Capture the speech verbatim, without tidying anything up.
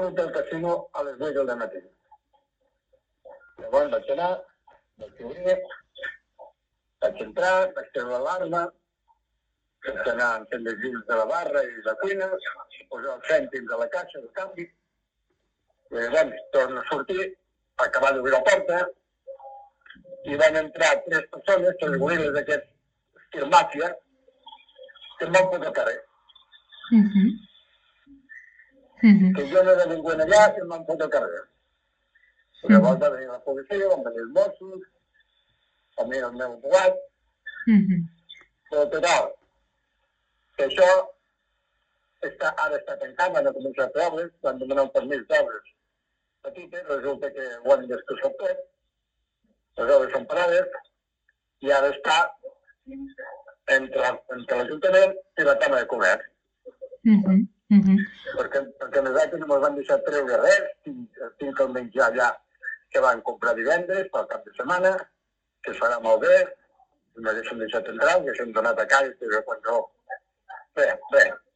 surt del casino a les vuit del matí. Llavors vaig anar, vaig obrir, vaig entrar, vaig treure l'alarma, vaig anar a encendre els llums de la barra i la cuina, posar els cèntims a la caixa de canvi, i llavors torno a sortir, acabar d'obrir la porta, i van entrar tres persones, tres goril·les d'aquests estil màfia, que em van fotre al carrer. Mhm. Mhm. Que jo no era ningú allà i em van fotre al carrer. Llavors va venir la policia, van venir els Mossos, va venir el meu abogat, Mhm. però total, que això està, ara està tancat, van a començar a fer obres, van demanar un permís d'obres petites, resulta que ho han destrossat tot, les obres són parades, i ara està entre, entre l'Ajuntament i la Cambra de Comerç. Mhm. Mhm. Perquè, perquè nosaltres no ens van deixar treure res, tinc, tinc el menjar allà que van comprar divendres pel cap de setmana, que es farà molt bé, no haguéssim deixat entrar, haguéssim donat a calls, però quan no... Bé, bé,